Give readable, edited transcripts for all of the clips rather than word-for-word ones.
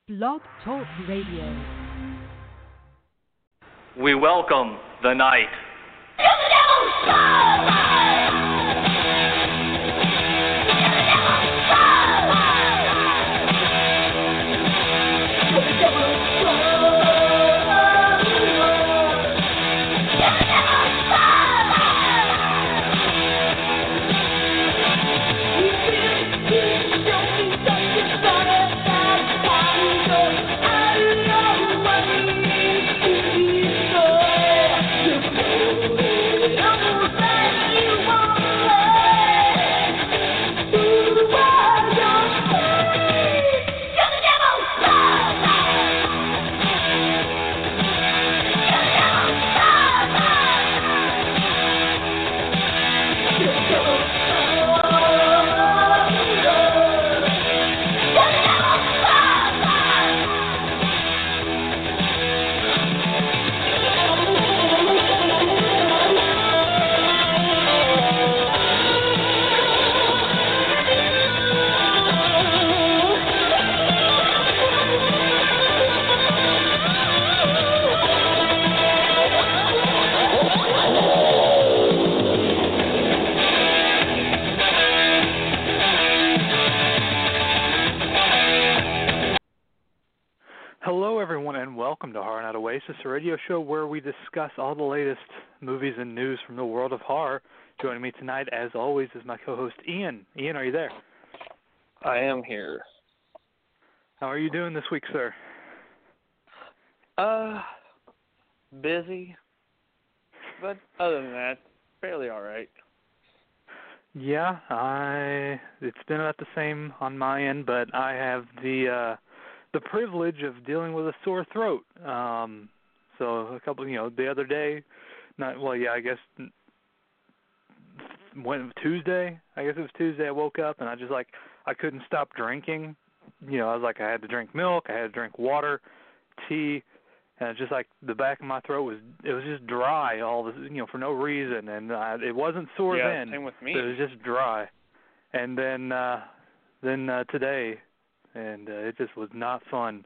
Blog Talk Radio. We welcome the night. A radio show where we discuss all the latest movies and news from the world of horror. Joining me tonight, as always, is my co-host Ian. Ian, are you there? I am here. How are you doing this week, sir? Busy, but other than that, fairly all right. Yeah, it's been about the same on my end, but I have the privilege of dealing with a sore throat. So a couple, the other day, I guess Tuesday. I guess it was Tuesday. I woke up and I couldn't stop drinking. I had to drink milk, I had to drink water, tea, and it's just like the back of my throat was just dry for no reason, and it wasn't sore then. Same with me. It was just dry, and then today, and it just was not fun.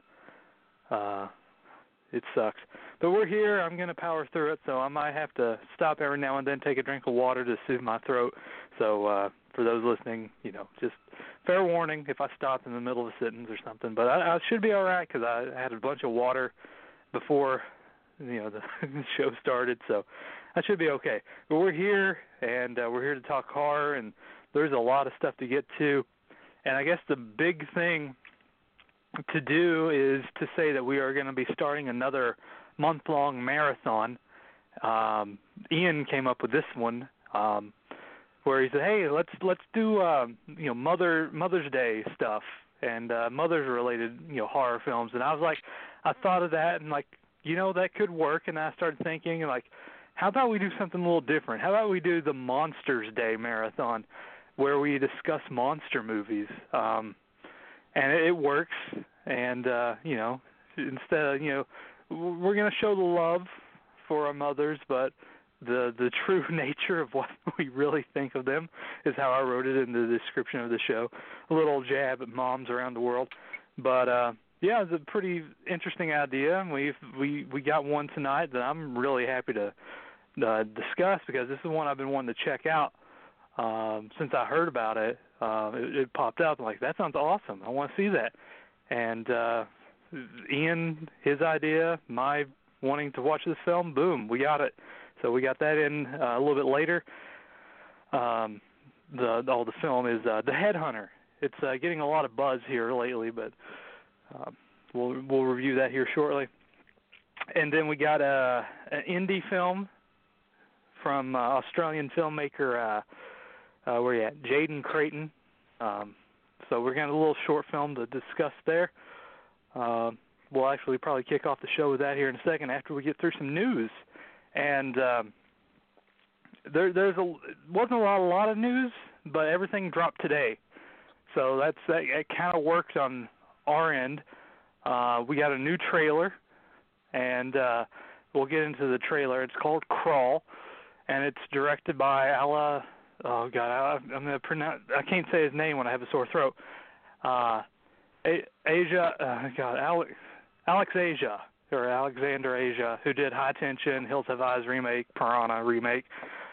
It sucks. But we're here. I'm going to power through it, so I might have to stop every now and then, take a drink of water to soothe my throat. So for those listening, just fair warning if I stop in the middle of a sentence or something. But I should be all right because I had a bunch of water before the show started, so I should be okay. But we're here, and we're here to talk horror, and there's a lot of stuff to get to. And I guess the big thing to do is to say that we are going to be starting another month-long marathon. Ian came up with this one where he said, "Hey, let's do Mother's Day stuff and mothers-related horror films." And I was like, I thought of that and that could work. And I started thinking how about we do something a little different? How about we do the Monsters Day marathon, where we discuss monster movies? And it works, and, instead of, we're going to show the love for our mothers, but the true nature of what we really think of them is how I wrote it in the description of the show. A little jab at moms around the world. But, it's a pretty interesting idea. We got one tonight that I'm really happy to discuss because this is one I've been wanting to check out since I heard about it. It popped up. I'm like, that sounds awesome. I want to see that. And Ian, his idea, my wanting to watch this film, boom, we got it. So we got that in a little bit later. The film is The Headhunter. It's getting a lot of buzz here lately, but we'll review that here shortly. And then we got an indie film from Australian filmmaker where you at? Jaden Creighton. So we're going to have a little short film to discuss there. We'll actually probably kick off the show with that here in a second after we get through some news. And there wasn't a lot of news, but everything dropped today. So that kind of worked on our end. We got a new trailer, and we'll get into the trailer. It's called Crawl, and it's directed by Ala. Oh God, I'm gonna pronounce. I can't say his name when I have a sore throat. Alex Asia, or Alexander Asia, who did High Tension, Hills Have Eyes remake, Piranha remake.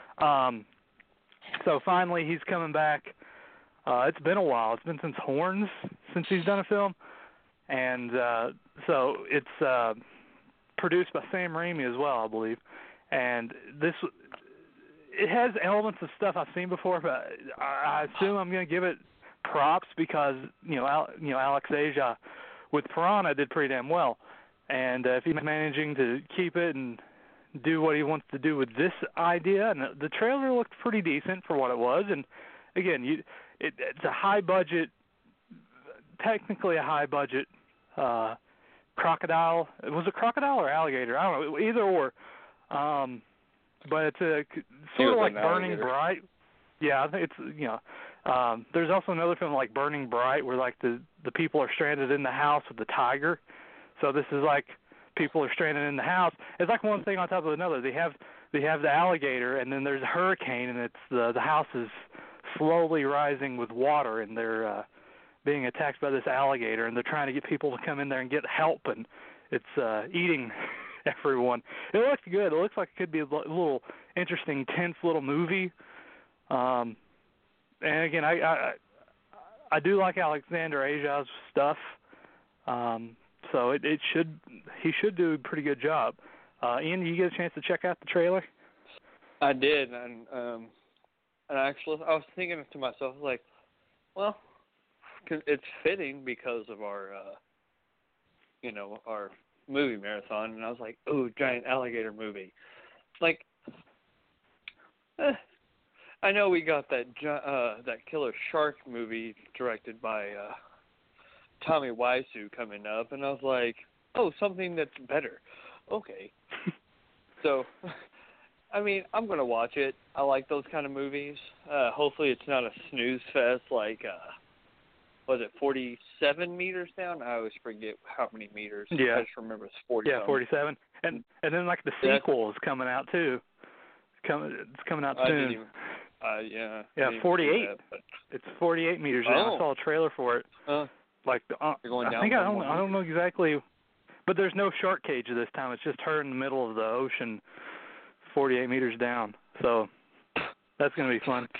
So finally he's coming back. It's been a while. It's been since Horns since he's done a film. And so it's produced by Sam Raimi as well, I believe. And it has elements of stuff I've seen before, but I assume I'm going to give it props because Alex Asia with Piranha did pretty damn well, and if he's managing to keep it and do what he wants to do with this idea, and the trailer looked pretty decent for what it was, and again, it's a high budget, technically a high budget crocodile. Was it crocodile or alligator? I don't know, either or. But it's sort of like Burning Bright. Yeah, I think it's there's also another film like Burning Bright where like the people are stranded in the house with the tiger. So this is like people are stranded in the house. It's like one thing on top of another. They have the alligator, and then there's a hurricane, and it's the house is slowly rising with water, and they're being attacked by this alligator, and they're trying to get people to come in there and get help, and it's eating everyone. It looks good. It looks like it could be a little interesting, tense little movie. And again, I do like Alexander Asia's stuff. So he should do a pretty good job. Ian, did you get a chance to check out the trailer? I did, and actually, I was thinking to myself, like, well, it's fitting because of our, our movie marathon, and I was like, ooh, giant alligator movie. Like, I know we got that Killer Shark movie directed by Tommy Wiseau coming up, and I was like, oh, something that's better. Okay. So, I mean, I'm going to watch it. I like those kind of movies. Hopefully it's not a snooze fest like, was it 47 meters down? I always forget how many meters. Yeah. I just remember it's 40. Yeah, 47. And then like the sequel is coming out too. It's coming out soon. Yeah. Yeah, 48. It's 48 meters down. I saw a trailer for it. Like going down. I don't know exactly, but there's no shark cage this time. It's just her in the middle of the ocean, 48 meters down. So that's going to be fun.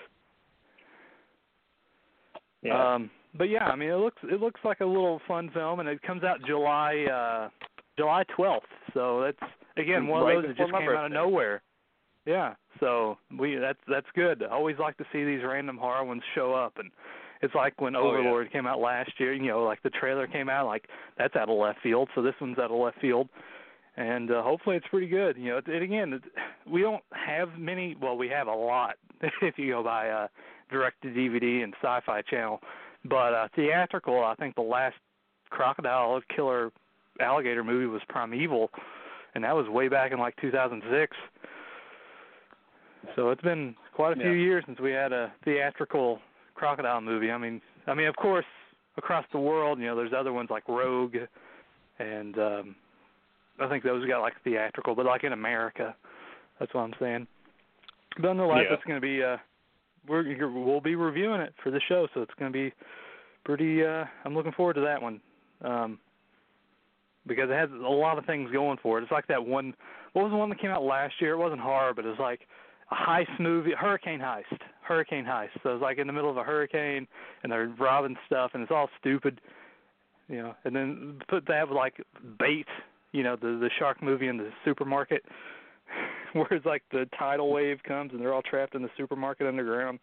Yeah. But yeah, I mean, it looks like a little fun film, and it comes out July 12th. So that's again one of those that just came out of nowhere. Yeah. So that's good. I always like to see these random horror ones show up, and it's like when Overlord came out last year. Like the trailer came out, like that's out of left field. So this one's out of left field, and hopefully it's pretty good. We don't have many. Well, we have a lot if you go by direct-to-DVD and Sci-Fi Channel. But theatrical, I think the last crocodile killer alligator movie was Primeval, and that was way back in like 2006. So it's been quite a few years since we had a theatrical crocodile movie. I mean, of course, across the world, there's other ones like Rogue, and I think those got like theatrical, but like in America, that's what I'm saying. But nonetheless, it's going to be we'll be reviewing it for the show, so it's going to be pretty. I'm looking forward to that one because it has a lot of things going for it. It's like that one. What was the one that came out last year? It wasn't horror, but it was like a heist movie, Hurricane Heist. So it's like in the middle of a hurricane, and they're robbing stuff, and it's all stupid, And then put that with like Bait, the shark movie in the supermarket. Where it's like the tidal wave comes and they're all trapped in the supermarket underground.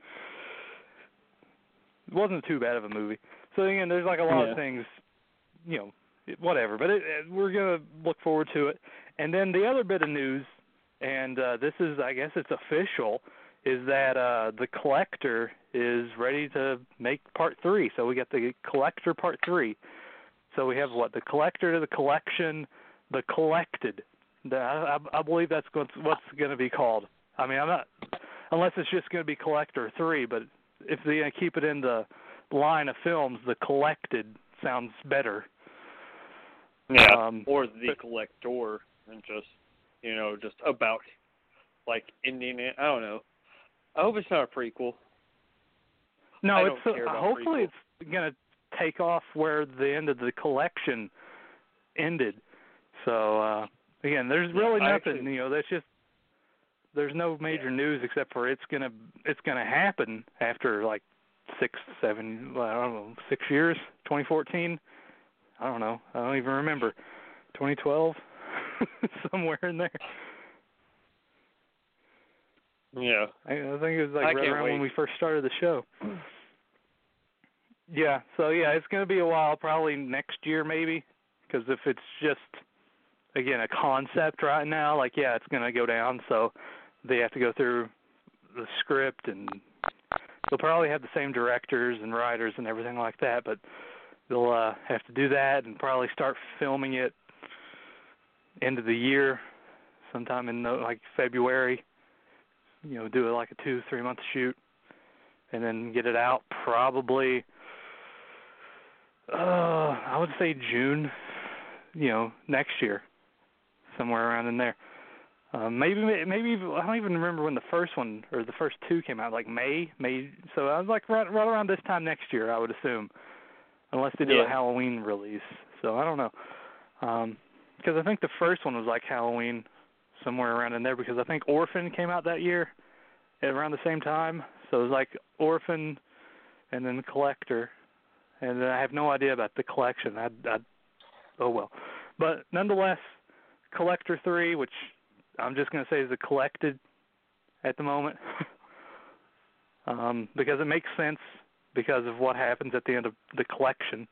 It wasn't too bad of a movie. So again, there's like a lot of things, whatever. But we're going to look forward to it. And then the other bit of news, and this is, I guess it's official, is that The Collector is ready to make Part 3. So we got The Collector Part 3. So we have The Collector, The Collection, The Collected. I believe that's what's going to be called. I mean, I'm not, unless it's just going to be Collector 3, but if they're going to keep it in the line of films, The Collected sounds better. Yeah, or The Collector, and just, just about, like, ending it. I don't know. I hope it's not a prequel. No, hopefully it's going to take off where the end of the collection ended. So again, there's really nothing. That's just there's no major news except for it's gonna happen after like 6 years. 2014. I don't know. I don't even remember. 2012, somewhere in there. Yeah. I think it was like right around when we first started the show. Yeah, so it's going to be a while, probably next year maybe, because if it's just, again, a concept right now, it's going to go down, so they have to go through the script, and they'll probably have the same directors and writers and everything like that, but they'll have to do that and probably start filming it end of the year, sometime in February. Do it like a 2-3 month shoot, and then get it out probably, I would say June, next year, somewhere around in there. Maybe I don't even remember when the first one or the first two came out, like May. So I was like right around this time next year, I would assume, unless they do a Halloween release. So I don't know, because I think the first one was like Halloween, somewhere around in there, because I think Orphan came out that year at around the same time. So it was like Orphan and then Collector. And I have no idea about the collection. Oh well. But nonetheless, Collector 3, which I'm just going to say is a collected at the moment, because it makes sense because of what happens at the end of the collection.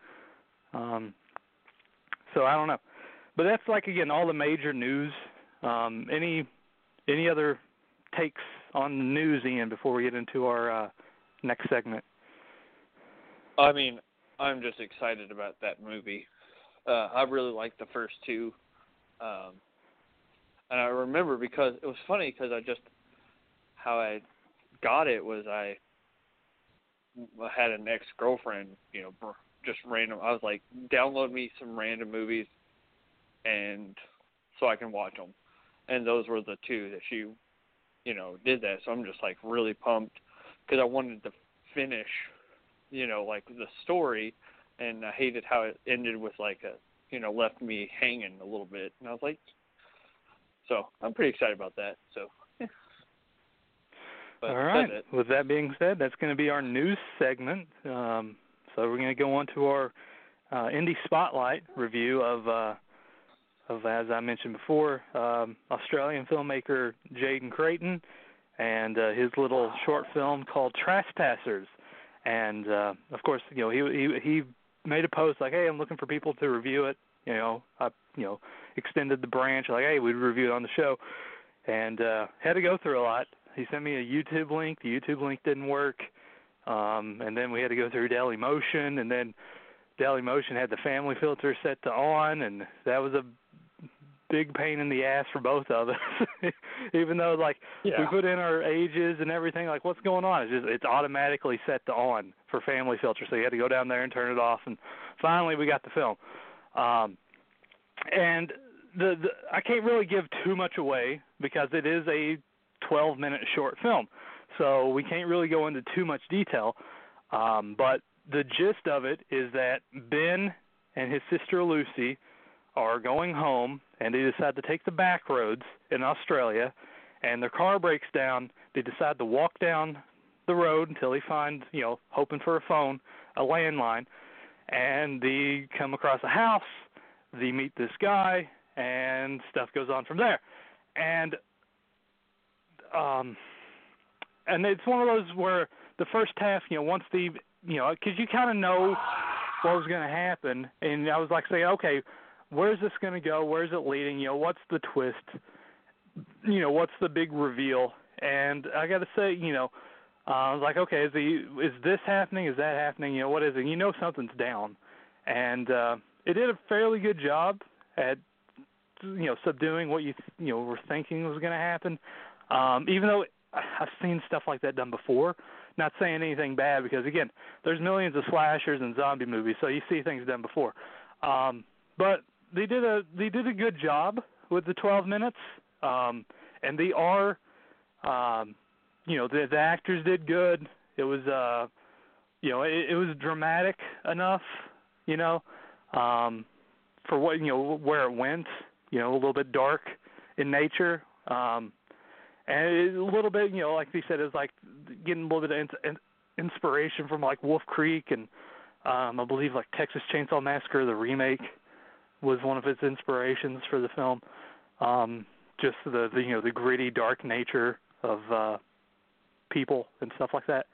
So I don't know. But that's again, all the major news. Any other takes on the news, Ian, before we get into our next segment? I mean, I'm just excited about that movie. I really liked the first two. And I remember because it was funny because how I got it was I had an ex-girlfriend, just random. I was like, download me some random movies and so I can watch them. And those were the two that she, did that. So I'm just really pumped because I wanted to finish, the story, and I hated how it ended with left me hanging a little bit. And I was like, so I'm pretty excited about that. So, yeah. All right. With that being said, that's going to be our news segment. So we're going to go on to our Indie Spotlight review of, as I mentioned before, Australian filmmaker Jaden Creighton and his little short film called Trespassers. And of course, he made a post like, "Hey, I'm looking for people to review it." I extended the branch like, "Hey, we'd review it on the show," and had to go through a lot. He sent me a YouTube link. The YouTube link didn't work, and then we had to go through Dailymotion, and then Dailymotion had the family filter set to on, and that was a big pain in the ass for both of us. Even though we put in our ages and everything, what's going on? It's automatically set to on for family filter, so you had to go down there and turn it off, and finally we got the film. And I can't really give too much away because it is a 12-minute short film, so we can't really go into too much detail. But the gist of it is that Ben and his sister Lucy are going home, and they decide to take the back roads in Australia, and their car breaks down. They decide to walk down the road until they find, hoping for a phone, a landline, and they come across a house. They meet this guy, and stuff goes on from there. And it's one of those where the first half, once because you kind of know what was going to happen, and I was saying, okay, where's this going to go? Where's it leading? What's the twist? What's the big reveal? And I got to say, I was like, okay, is this happening? Is that happening? What is it? Something's down. And it did a fairly good job at, subduing what you were thinking was going to happen. Even though I've seen stuff like that done before, not saying anything bad because, again, there's millions of slashers and zombie movies, so you see things done before. But they did a good job with the 12 minutes, and they are, the actors did good. It was it was dramatic enough, for what, where it went, a little bit dark in nature. And a little bit, like he said, it was like getting a little bit of inspiration from like Wolf Creek and I believe like Texas Chainsaw Massacre, the remake, was one of its inspirations for the film. Just the gritty, dark nature of people and stuff like that.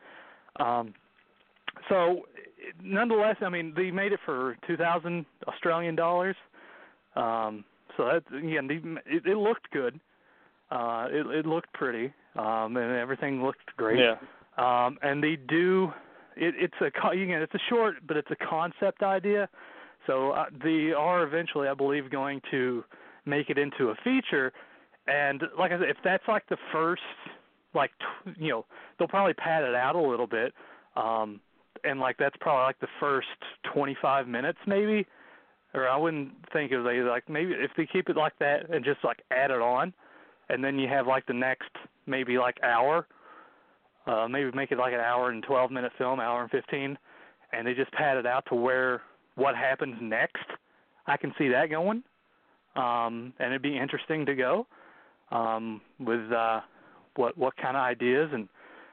So, nonetheless, I mean, they made it for 2,000 Australian dollars. So that, again, it looked good. It looked pretty, and everything looked great. Yeah. And they do. It's a short, but it's a concept idea. So they are eventually, I believe, going to make it into a feature. And like I said, if that's like the first, they'll probably pad it out a little bit. And like that's probably like the first 25 minutes maybe. Or I wouldn't think it was like maybe if they keep it like that and just like add it on, and then you have like the next maybe like hour, maybe make it like an hour and 12-minute film, hour and 15, and they just pad it out to where what happens next. I can see that going, and it'd be interesting to go with what kind of ideas and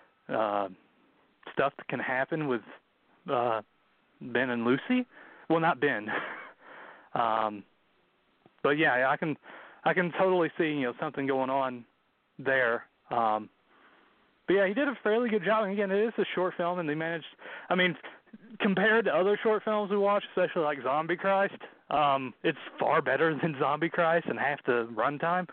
stuff that can happen with Ben and Lucy. Well, not Ben. But yeah, I can totally see something going on there. But yeah, he did a fairly good job. And again, it is a short film, and they managed. I mean, compared to other short films we watch, especially like Zombie Christ, it's far better than Zombie Christ and half the runtime.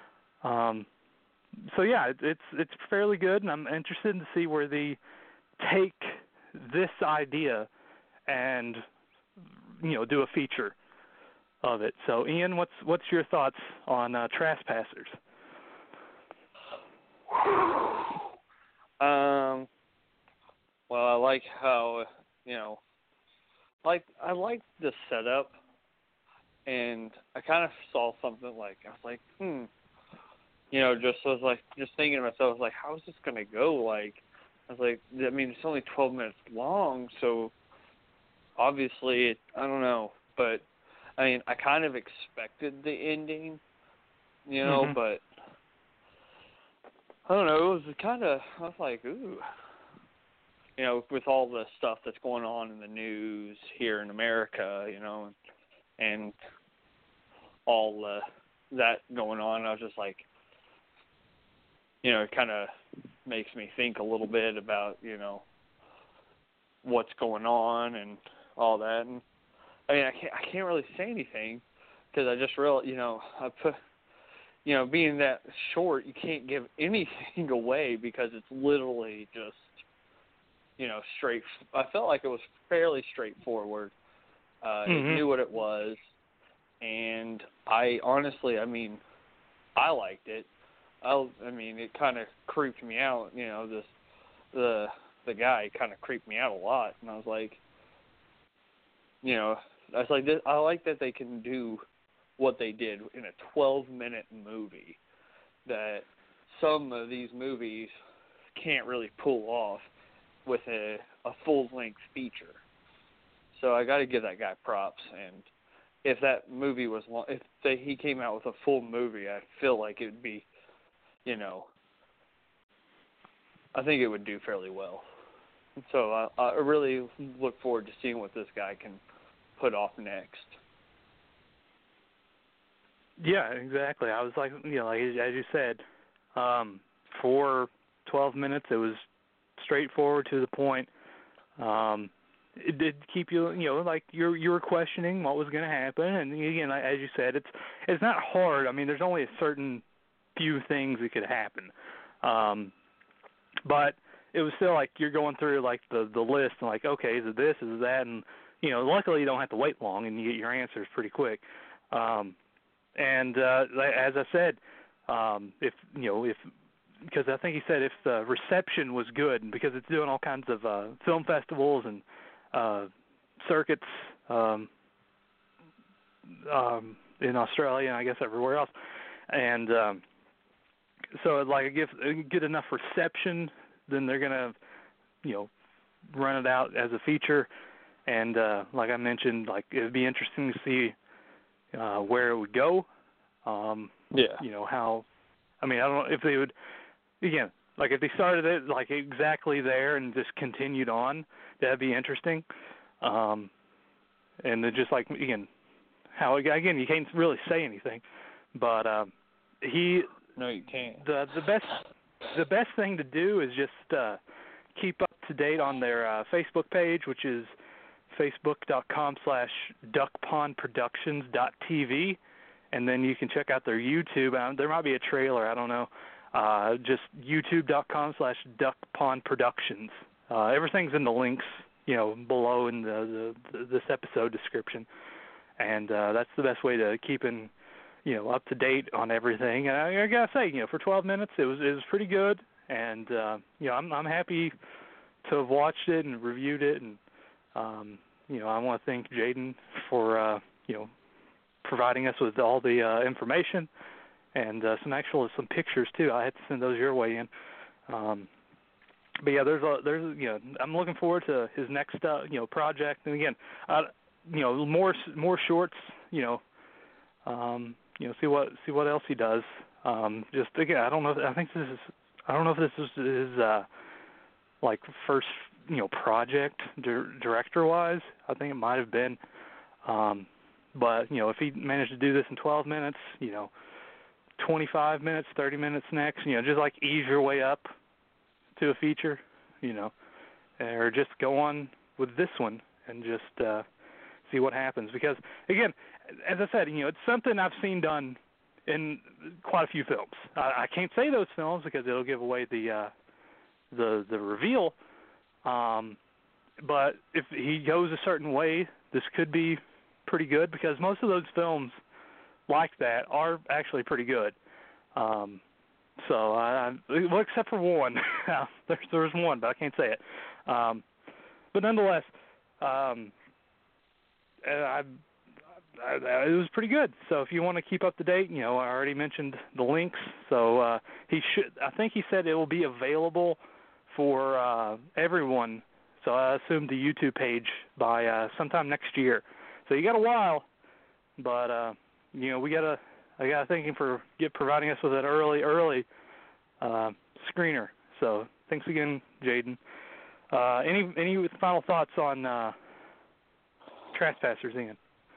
So yeah, it's fairly good, and I'm interested to see where they take this idea and do a feature of it. So Ian, what's your thoughts on Trespassers? Well, I like how I like the setup, and I kind of saw something like I was like, just thinking to myself, like, how is this gonna go? Like, I was like, I mean, it's only 12 minutes long, so obviously, I don't know, but I mean, I kind of expected the ending, Mm-hmm. but I don't know. It was kind of, I was like, ooh, with all the stuff that's going on in the news here in America, and all that going on, I was just like, it kind of makes me think a little bit about, what's going on and all that. And I mean, I can't really say anything because I just I put, being that short, you can't give anything away because it's literally just, straight. I felt like it was fairly straightforward. It knew what it was, and I honestly, I mean, I liked it. I mean, it kind of creeped me out. The guy kind of creeped me out a lot, and I was like, I like that they can do what they did in a 12-minute movie that some of these movies can't really pull off with a full-length feature. So I got to give that guy props. And if that movie was long, he came out with a full movie, I feel like it would be, I think it would do fairly well. So I really look forward to seeing what this guy can put off next. Yeah, exactly. I was like, like as you said, for 12 minutes, it was straightforward to the point. It did keep you, like you were questioning what was going to happen, and again, as you said, it's not hard. I mean, there's only a certain few things that could happen, but it was still like you're going through like the list and like, okay, is it this, is it that, and luckily you don't have to wait long and you get your answers pretty quick. And as I said, if because I think he said if the reception was good, because it's doing all kinds of film festivals and circuits in Australia and I guess everywhere else, and so like if get enough reception, then they're gonna run it out as a feature, and like I mentioned, like it would be interesting to see where it would go. You know how. I mean, I don't know if they would. Again, like if they started it like exactly there and just continued on, that'd be interesting. And then just like again, how again you can't really say anything, but No, you can't. The best thing to do is just keep up to date on their Facebook page, which is facebook.com/duckpondproductions.tv, and then you can check out their YouTube. There might be a trailer, I don't know. Just youtube.com/duckpondproductions. Everything's in the links, you know, below in this episode description, and that's the best way to keep in, you know, up to date on everything. And I gotta say, you know, for 12 minutes, it was pretty good, and you know, I'm happy to have watched it and reviewed it, and you know, I want to thank Jaden for you know, providing us with all the information and some pictures too. I had to send those your way in. But yeah, there's you know, I'm looking forward to his next you know, project, and again, you know, more shorts, you know. You know, see what else he does. Just again, I don't know if this is his like first, you know, project director wise. I think it might have been. But you know, if he managed to do this in 12 minutes, you know, 25 minutes, 30 minutes next, you know, just like ease your way up to a feature, you know, or just go on with this one and just see what happens. Because again, as I said, you know, it's something I've seen done in quite a few films. I can't say those films because it'll give away the reveal. But if he goes a certain way, this could be pretty good, because most of those films like that are actually pretty good. Well, except for one. There's one, but I can't say it. But nonetheless, it was pretty good. So if you want to keep up to date, you know, I already mentioned the links. So I think he said it will be available for everyone. So I assume the YouTube page by sometime next year. So you got a while, but you know, I got to thank him for providing us with an early screener. So thanks again, Jaden. Any final thoughts on Trespassers, Ian?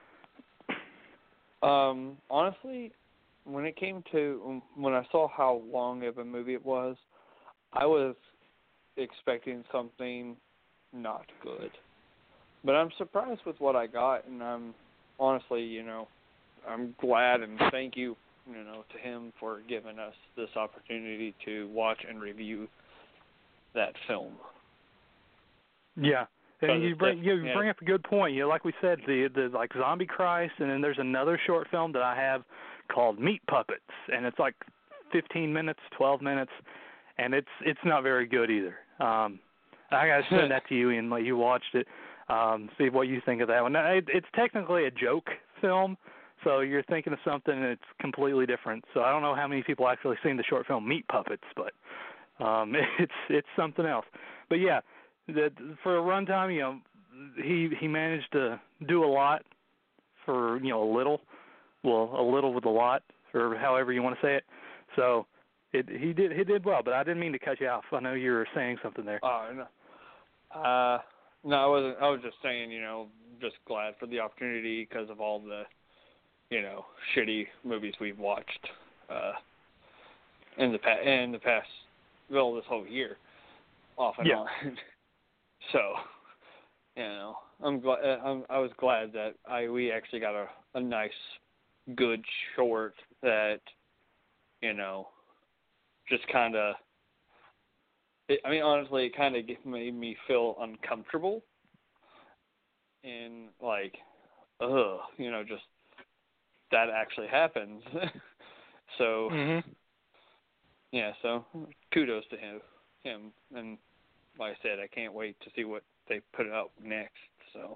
Honestly, when I saw how long of a movie it was, I was expecting something not good. But I'm surprised with what I got, and I'm honestly, you know, I'm glad and thank you, you know, to him for giving us this opportunity to watch and review that film. Yeah. And you bring up a good point. You know, like we said, the like Zombie Christ, and then there's another short film that I have called Meat Puppets, and it's like 15 minutes, 12 minutes, and it's not very good either. I gotta send that to you, and you watched it. See what you think of that one. Now, it's technically a joke film, so you're thinking of something that's completely different. So I don't know how many people actually seen the short film Meat Puppets, but it's something else. But yeah. For a runtime, you know, he managed to do a lot for, you know, a little with a lot, or however you want to say it. So he did well, but I didn't mean to cut you off. I know you were saying something there. Oh no, no, I wasn't. I was just saying, you know, just glad for the opportunity because of all the, you know, shitty movies we've watched in the past, well, this whole year, off and on. So, you know, I was glad that we actually got a nice, good short that, you know, just kind of, I mean, honestly, it kind of made me feel uncomfortable and like, you know, just that actually happens. So, yeah, so kudos to him, and like I said, I can't wait to see what they put out next. So,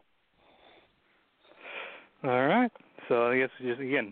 all right. So I guess just again,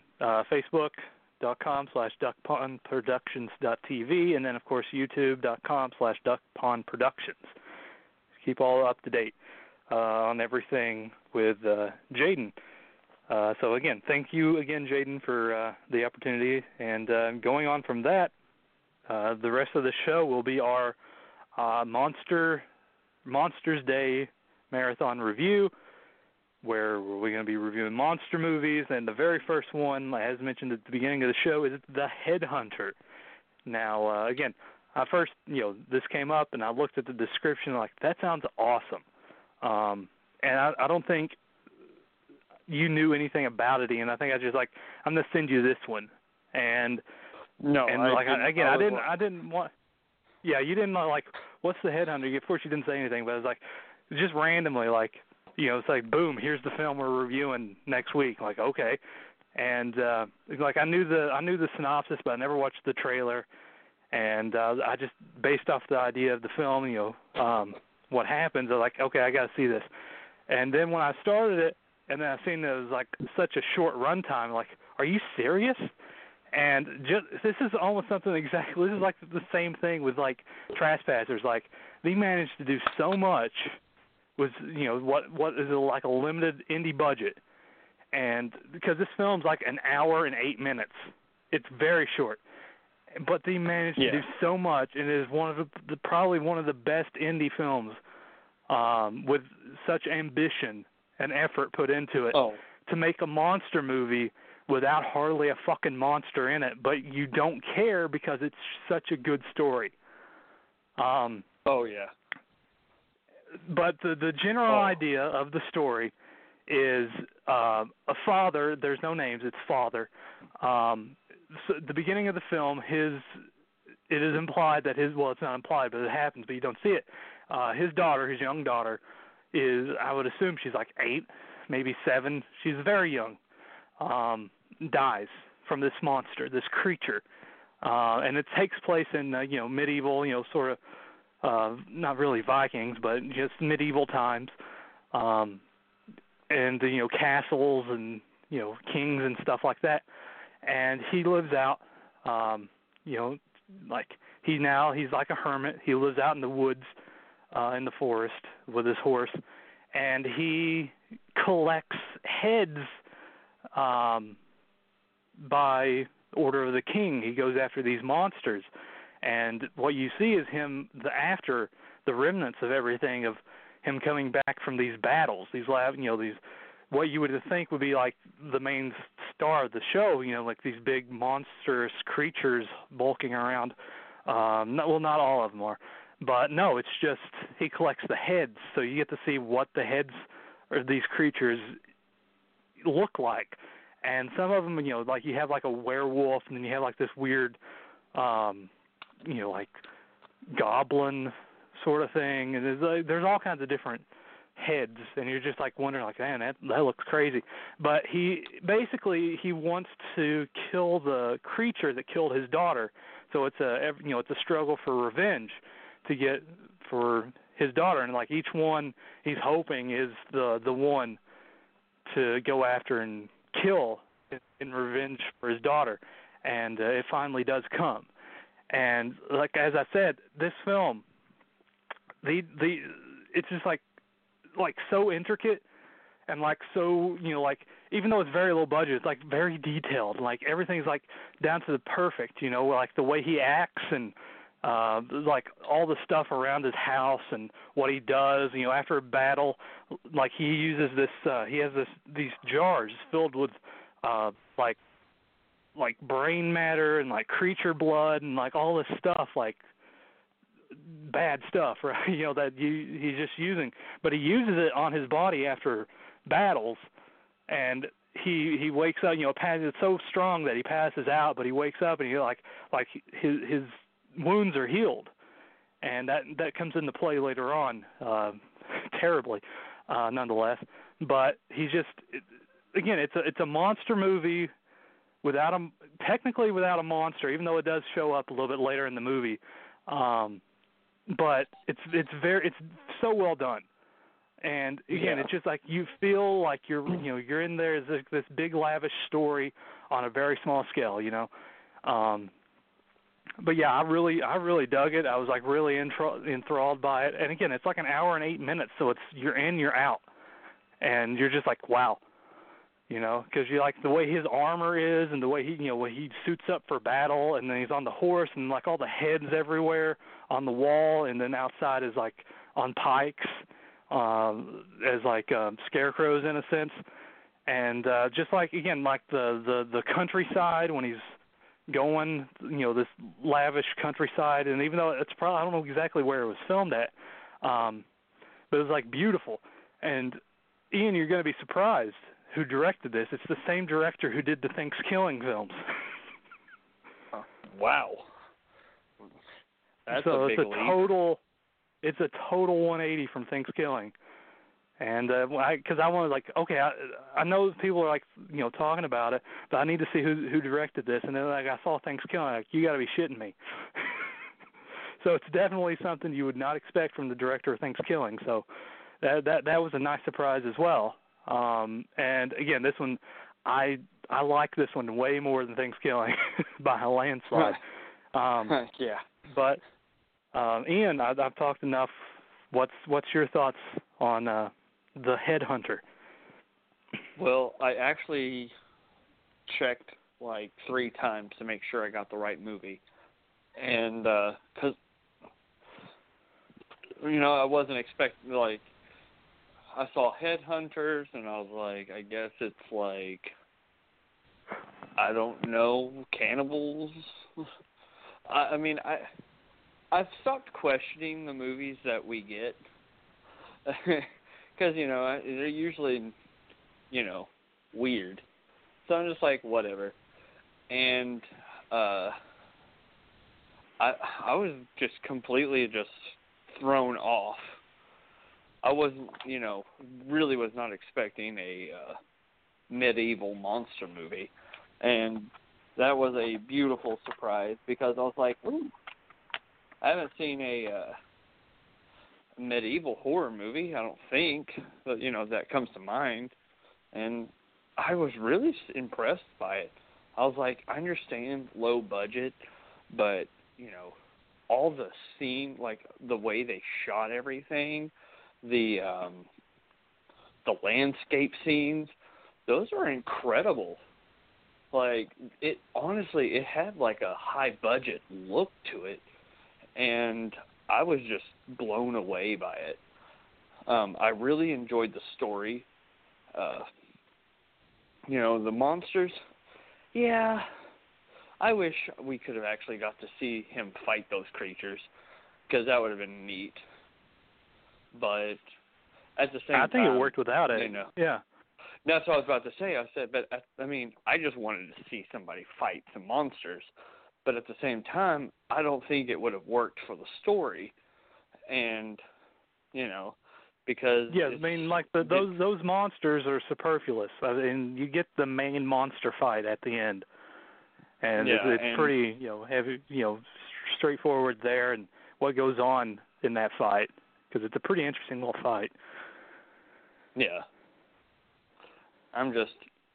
Facebook.com/duckpondproductions.tv, and then of course YouTube.com/duckpondproductions. keep all up to date on everything with Jaden. So again, thank you again, Jaden, for the opportunity. And going on from that, the rest of the show will be our Monsters Day Marathon Review, where we're going to be reviewing monster movies. And the very first one, as mentioned at the beginning of the show, is The Headhunter. Now, again, I first, this came up, and I looked at the description like, that sounds awesome. And I don't think you knew anything about it, Ian. I think I just I'm going to send you this one. And no, and I didn't want. Yeah, you didn't what's The Headhunter? Of course, you didn't say anything, but it was just randomly it's like, boom, here's the film we're reviewing next week. Like, okay. And I knew the synopsis, but I never watched the trailer. And I just, based off the idea of the film, what happens, I was like, okay, I got to see this. And then when I started it, and then I seen it was such a short runtime, are you serious? And this is almost something exactly. This is the same thing with Trespassers. They managed to do so much with what is a limited indie budget, and because this film's an hour and 8 minutes, it's very short. But they managed to do so much, and it is one of probably one of the best indie films with such ambition and effort put into it to make a monster movie without hardly a fucking monster in it, but you don't care because it's such a good story. But the general idea of the story is a father. There's no names. It's father. So the beginning of the film, it is implied that it's not implied, but it happens, but you don't see it. His daughter, his young daughter, I would assume she's 8, maybe 7. She's very young. Dies from this monster, this creature, and it takes place in medieval, sort of not really Vikings, but just medieval times, and castles and kings and stuff like that. And he lives out, he's like a hermit. He lives out in the woods, in the forest with his horse, and he collects heads by order of the king. He goes after these monsters, and what you see is him after the remnants of everything, of him coming back from these battles, these what you would think would be the main star of the show, these big monstrous creatures bulking around. Not all of them are, but no, it's just he collects the heads, so you get to see what the heads of these creatures look like. And some of them, you have a werewolf, and then you have this weird, goblin sort of thing, and there's all kinds of different heads, and you're just wondering man, that looks crazy. But he wants to kill the creature that killed his daughter. So it's a struggle for revenge to get for his daughter, and each one he's hoping is the one to go after and kill in revenge for his daughter, and it finally does come. And as I said, this film, it's just so intricate and so even though it's very low budget, it's very detailed. Everything's down to the perfect. The way he acts and all the stuff around his house and what he does. After a battle, he uses this. He has these jars filled with brain matter and creature blood and all this stuff, bad stuff, right? That he's just using, but he uses it on his body after battles, and he wakes up. It's so strong that he passes out, but he wakes up and his wounds are healed, and that comes into play later on, terribly, nonetheless. But he's just it's a monster movie technically without a monster, even though it does show up a little bit later in the movie. But it's so well done, and again, it's just you feel you're in there. This big lavish story on a very small scale, But yeah, I really dug it. I was like really enthralled by it. And again, it's like an hour and 8 minutes, so it's you're in, you're out, and you're just like, wow, you know, because you like the way his armor is and the way he, you know, when he suits up for battle, and then he's on the horse and like all the heads everywhere on the wall, and then outside is like on pikes, as like scarecrows in a sense, and just like again like the countryside when he's going, you know, this lavish countryside, and even though it's probably, I don't know exactly where it was filmed at, but it was like beautiful. And Ian, you're going to be surprised who directed this. It's the same director who did the Thanksgiving films. Wow. That's so a big it's a leap. total 180 from Thanksgiving. And because I wanted, like, okay, I know people are like, you know, talking about it, but I need to see who directed this. And then like I saw Thanksgiving, like, you got to be shitting me. So it's definitely something you would not expect from the director of Thanksgiving. So that was a nice surprise as well. And again, this one, I like this one way more than Thanksgiving by a landslide. Yeah. But Ian, I've talked enough. What's your thoughts on The Headhunter? Well, I actually checked like 3 times to make sure I got the right movie. And because, you know, I wasn't expecting, like, I saw Headhunters, and I was like, I guess it's like, I don't know, cannibals? I mean, I've stopped questioning the movies that we get. Because, you know, they're usually, you know, weird. So I'm just like, whatever. And I was just completely just thrown off. I wasn't, you know, really was not expecting a medieval monster movie. And that was a beautiful surprise because I was like, ooh, I haven't seen a medieval horror movie, I don't think, but, you know, that comes to mind. And I was really impressed by it. I was like, I understand low budget, but, you know, all the scene, like the way they shot everything, the landscape scenes, those are incredible. Like, it honestly, it had like a high budget look to it, and I was just blown away by it. I really enjoyed the story. You know, the monsters, yeah, I wish we could have actually got to see him fight those creatures, because that would have been neat. But at the same time, I think it worked without it. You know, yeah. That's what I was about to say. I said, but I mean, I just wanted to see somebody fight some monsters. But at the same time, I don't think it would have worked for the story. And, you know, because... Yeah, I mean, like those monsters are superfluous. I mean, you get the main monster fight at the end. And yeah, it's pretty, you know, heavy, you know, straightforward there and what goes on in that fight. Because it's a pretty interesting little fight. Yeah. I'm just...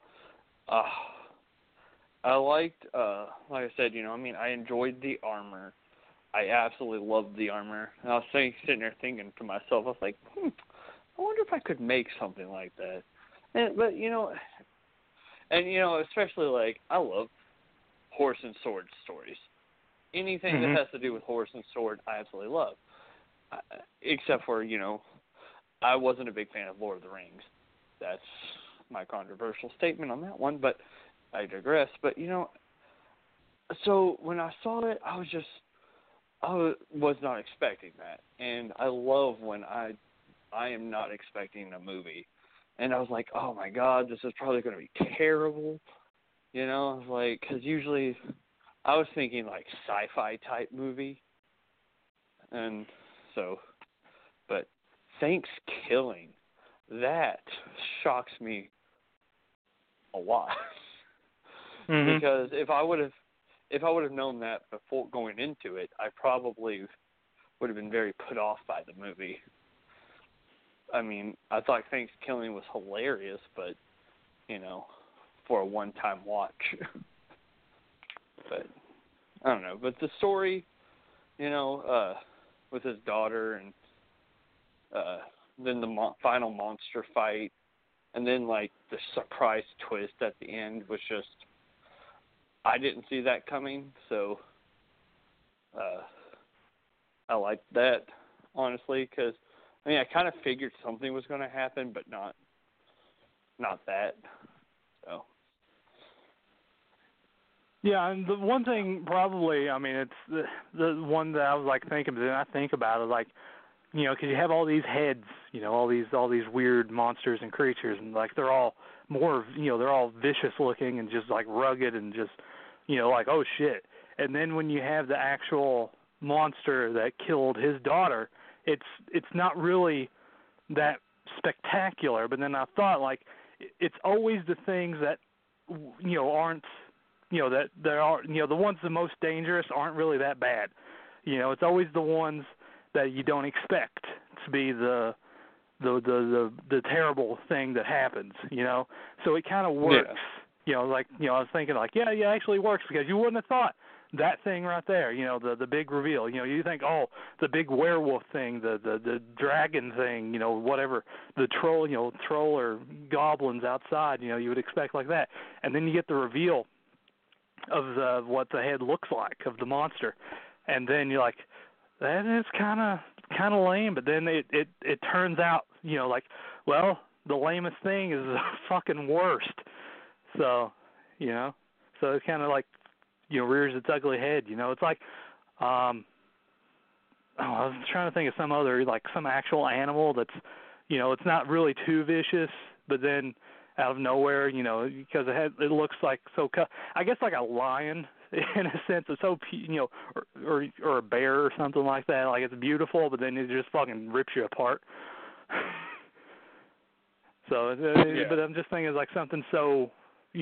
I liked, like I said, you know, I mean, I enjoyed the armor. I absolutely loved the armor. And I was sitting there thinking to myself, I was like, I wonder if I could make something like that. But, you know, especially, like, I love horse and sword stories. Anything that has to do with horse and sword, I absolutely love. Except for, you know, I wasn't a big fan of Lord of the Rings. That's my controversial statement on that one, but I digress. But, you know, so when I saw it, I was not expecting that. And I love when I am not expecting a movie. And I was like, oh, my God, this is probably going to be terrible. You know, I was like, because usually I was thinking like sci-fi type movie. And so, but Thanksgiving, that shocks me a lot. Because if I would have known that before going into it, I probably would have been very put off by the movie. I mean, I thought Thanksgiving was hilarious, but, you know, for a one-time watch. But I don't know, but the story, with his daughter and then the final monster fight, and then like the surprise twist at the end was just, I didn't see that coming, so I liked that, honestly, because I kind of figured something was going to happen, but not that. So. Yeah, and the one thing probably, it's the one that I was like thinking, but then I think about it like, because you have all these heads, all these weird monsters and creatures, and like they're all more, they're all vicious looking and just like rugged and just, like, oh shit. And then when you have the actual monster that killed his daughter, it's not really that spectacular. But then I thought, like, it's always the things that aren't, that there are, the ones the most dangerous aren't really that bad. It's always the ones that you don't expect to be the terrible thing that happens. So it kind of works. Yeah. I was thinking like, yeah, it actually works because you wouldn't have thought that thing right there, the big reveal. You think, oh, the big werewolf thing, the dragon thing, whatever, the troll, troll or goblins outside, you would expect like that. And then you get the reveal of what the head looks like of the monster. And then you're like, that is kind of lame, but then it turns out, like, well, the lamest thing is the fucking worst. So, so it's kind of like, rears its ugly head. It's like, I was trying to think of some other, like some actual animal that's, it's not really too vicious, but then out of nowhere, because it looks like so, I guess like a lion in a sense. It's so, or a bear or something like that. Like it's beautiful, but then it just fucking rips you apart. So, but I'm just thinking it's like something so,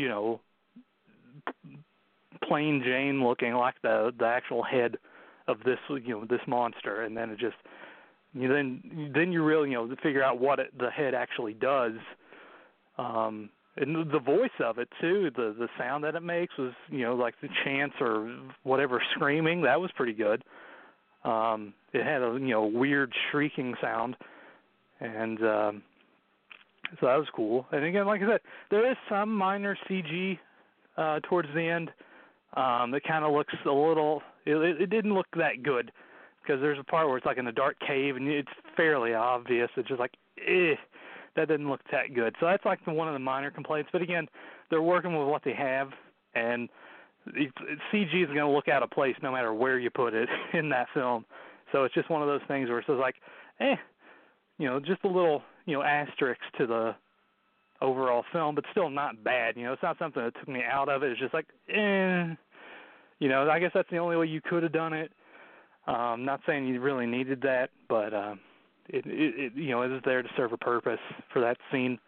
plain Jane looking, like the actual head of this, this monster, and then it just, then you really, figure out what the head actually does. And the voice of it too, the sound that it makes was, like the chants or whatever screaming, that was pretty good. It had a weird shrieking sound, and so that was cool. And again, like I said, there is some minor CG towards the end. It kind of looks a little. It didn't look that good because there's a part where it's like in a dark cave and it's fairly obvious. It's just like, that didn't look that good. So that's like one of the minor complaints. But again, they're working with what they have, and CG is going to look out of place no matter where you put it in that film. So it's just one of those things where it's just like, just a little, asterisk to the overall film, but still not bad. It's not something that took me out of it. It's just like, I guess that's the only way you could have done it. Not saying you really needed that, but it is there to serve a purpose for that scene.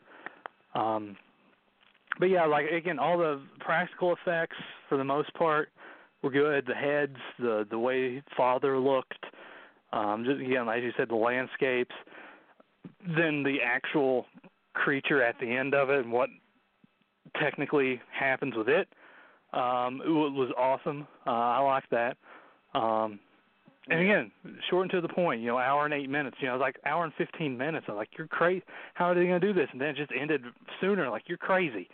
But yeah, like again, all the practical effects for the most part were good. The heads, the way Father looked, just again, as you said, the landscapes, then the actual creature at the end of it and what technically happens with it, was awesome. I liked that. And again, short and to the point, hour and 8 minutes. I was like, hour and 15 minutes. I'm like, you're crazy. How are they going to do this? And then it just ended sooner. Like, you're crazy.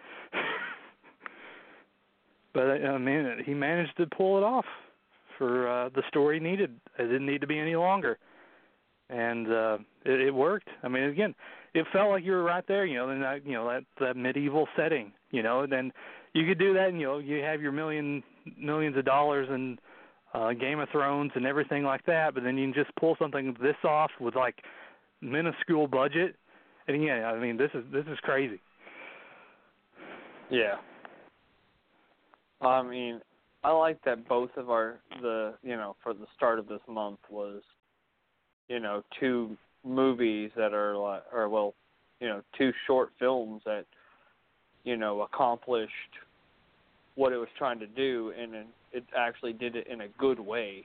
But, he managed to pull it off for the story needed. It didn't need to be any longer. And it worked. Again, it felt like you were right there, in that medieval setting, and then you could do that and, you have your millions of dollars and Game of Thrones and everything like that, but then you can just pull something this off with like minuscule budget, and yeah, this is crazy. Yeah. I like that both of for the start of this month was, two movies that are two short films that, accomplished what it was trying to do, and it actually did it in a good way.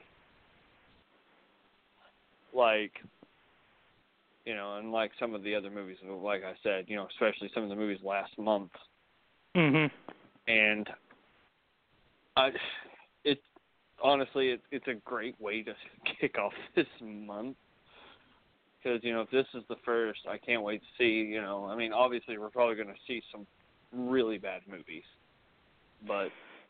Like, unlike some of the other movies, like I said, especially some of the movies last month. Mm-hmm. And honestly, it's a great way to kick off this month. Because, if this is the first, I can't wait to see, I mean, obviously we're probably going to see some really bad movies. But,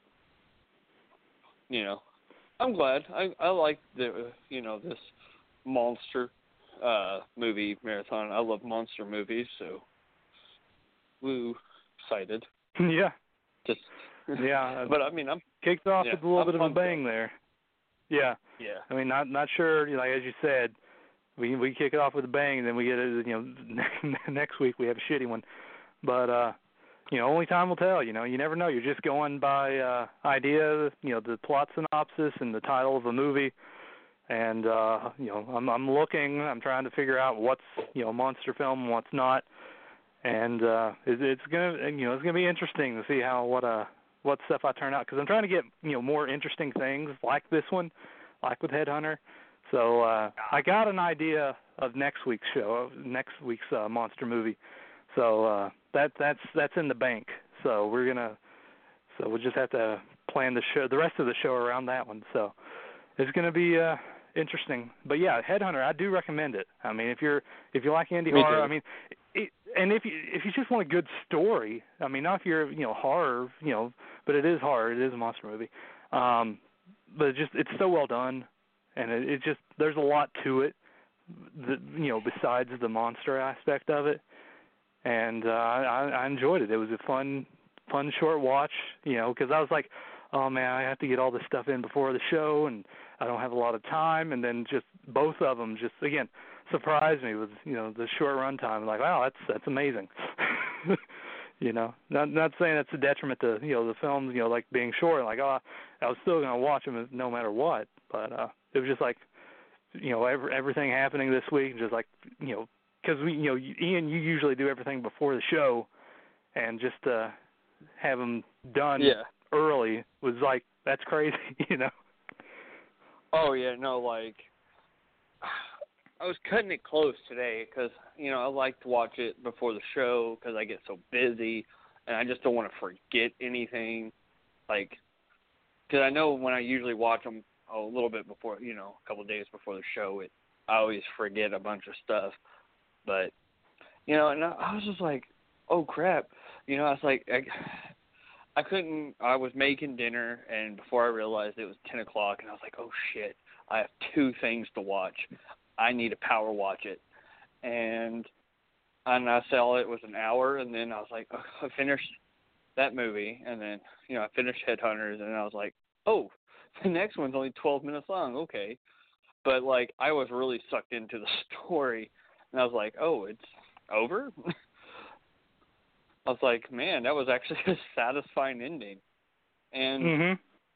I'm glad. I like this monster movie marathon. I love monster movies, so woo, excited. Yeah. Yeah. But, I mean, I'm kicked off with a little bit of a bang there. Yeah. Yeah. I mean, not sure, like as you said, we kick it off with a bang, and then we get next week we have a shitty one. But only time will tell. You never know. You're just going by idea, the plot synopsis and the title of a movie, and I'm looking. I'm trying to figure out what's a monster film and what's not, and it's gonna be interesting to see how what stuff I turn out, because I'm trying to get more interesting things like this one, like with Headhunter. So I got an idea of next week's show, next week's monster movie. So that's in the bank. So we'll just have to plan the rest of the show around that one. So it's going to be interesting. But yeah, Headhunter, I do recommend it. I mean, if you like indie horror, I mean, and if you just want a good story, I mean, not if you're horror, but it is horror. It is a monster movie. But it's so well done. And it just, there's a lot to it, besides the monster aspect of it. And I enjoyed it. It was a fun short watch, because I was like, oh man, I have to get all this stuff in before the show, and I don't have a lot of time. And then just both of them just, again, surprised me with, the short run time. Like, wow, that's amazing. Not saying that's a detriment to, the films, like being short. Like, I was still going to watch them no matter what. But it was just like, everything happening this week, just like, because Ian, you usually do everything before the show, and just have them done early was like, that's crazy, Oh yeah, no, like I was cutting it close today because I like to watch it before the show because I get so busy and I just don't want to forget anything, like, because I know when I usually watch them a little bit before, a couple of days before the show, I always forget a bunch of stuff. But, and I was just like, oh, crap. I was like, I was making dinner, and before I realized it was 10 o'clock, and I was like, oh, shit, I have 2 things to watch. I need to power watch it. And I saw it was an hour, and then I was like, oh, I finished that movie, and then, I finished Headhunters, and I was like, oh, the next one's only 12 minutes long, okay. But, like, I was really sucked into the story, and I was like, oh, it's over? I was like, man, that was actually a satisfying ending. And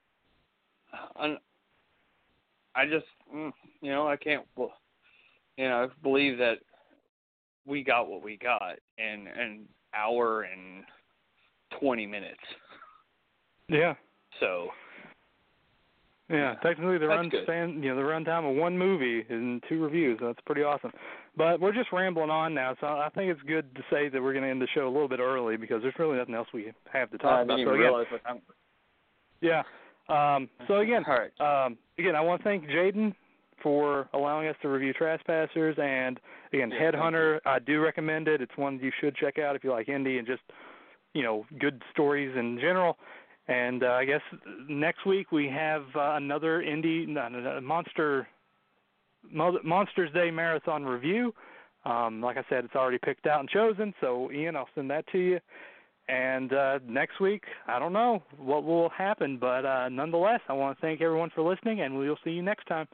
I just, I can't, believe that we got what we got in an hour and 20 minutes. Yeah. So. Yeah, technically the runtime of one movie and 2 reviews. So that's pretty awesome. But we're just rambling on now, so I think it's good to say that we're going to end the show a little bit early because there's really nothing else we have to talk about. Yeah. So again, all right. Again, I want to thank Jaden for allowing us to review Trespassers, and again, Headhunter. I do recommend it. It's one you should check out if you like indie and just good stories in general. And I guess next week we have another Monsters Day Marathon review. Like I said, it's already picked out and chosen, so Ian, I'll send that to you. And next week, I don't know what will happen, but nonetheless, I want to thank everyone for listening, and we'll see you next time.